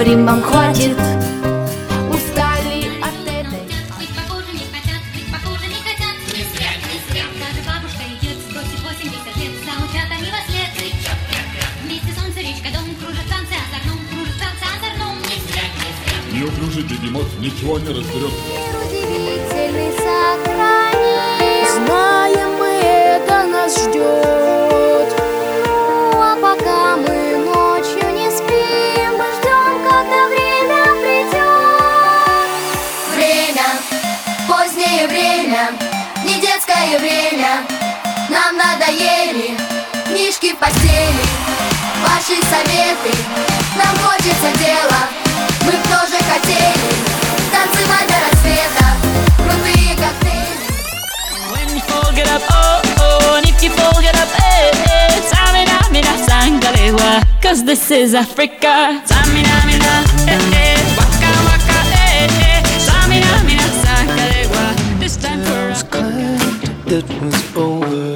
вам хватит. Устали от этой. Быть похуже не хотят, быть похуже не хотят. Не зря, не зря. Даже бабушка идет, спросит 80 лет, заучат они во след. Вместе солнце, речка, дом, кружат танцы озорном, кружат танцы озорном. Не зря, не зря. Неуклюжий бегемот ничего не разберет. Мир удивительный сохранит. Знаем мы, это нас ждет. Ну а пока мы ночью не спим, мы ждем, когда время придет. Время, позднее время, не детское время. Нам надоели книжки в постели, ваши советы. Нам хочется дела, мы б тоже хотели танцевать до рассвета, крутые коктейли. When you fall, get up, oh, oh, and if you fall, get up, eh, eh. Tamina, mina, sangalewa, 'cause this is Africa. Tamina, mina, eh, eh, waka, waka, eh, eh. Tamina, mina, sangalewa, this time for us. It was over.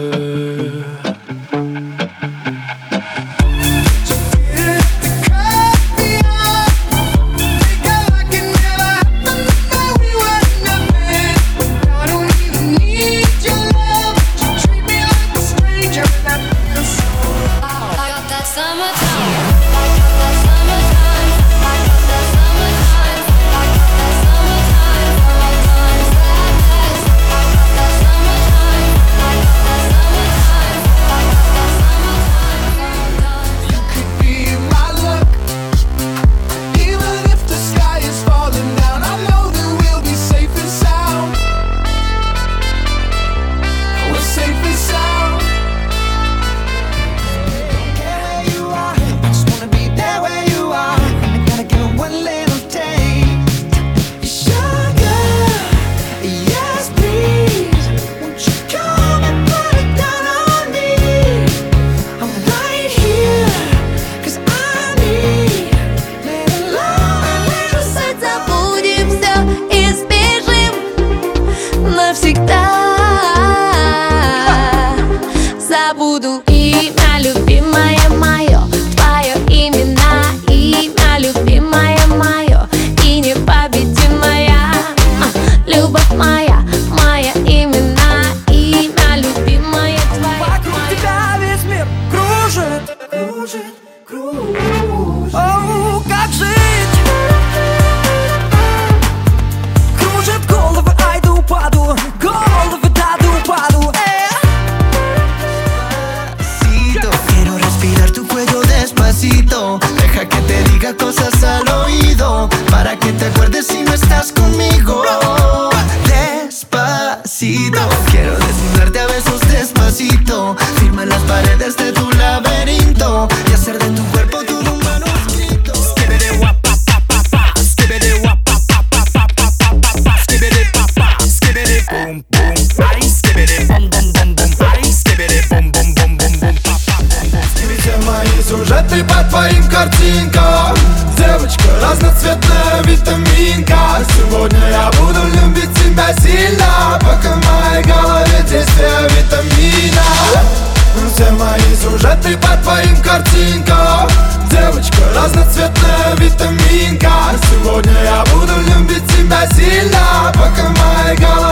Забуду имя, любимое мое, твое имена, имя, любимое мое, и непобедимая, любовь моя, моя имена, имя, любимое твое. Вокруг тебя весь мир кружит, кружит, кружит. Оу, как жить? Кружит головы, ай да упаду, головы, да да упаду. Quiero respirar tu cuello despacito. Deja que te diga cosas al oído, para que te acuerdes si no estás conmigo. Despacito. Quiero desnudarte a besos despacito. Firma en las paredes de tu laberinto y hacer de tu cuerpo todo un manuscrito. Skibidi wap pa pa pa pa. Skibidi wap pa pa pa pa pa pa pa. Skibidi pa pa. Skibidi boom boom. Ay, skibidi bum bum bum bum. Ay, skibidi bum bum bum bum bum. Все мои сюжеты по твоим картинкам. Девочка разноцветная витаминка. Сегодня я буду любить тебя сильно, пока в моей голове действие витамина. Все мои сюжеты по твоим картинкам. Девочка разноцветная витаминка. Сегодня я буду любить тебя сильно, пока в моей голове